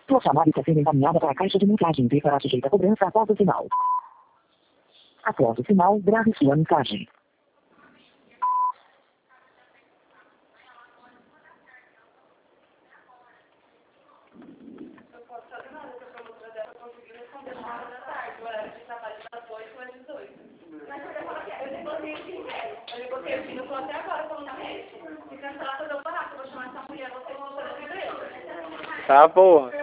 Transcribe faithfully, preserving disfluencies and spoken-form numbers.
Sua chamada está sendo encaminhada para a caixa de mensagem e será sujeita a cobrança após o sinal. Após o sinal, grave sua mensagem. Tá, porra.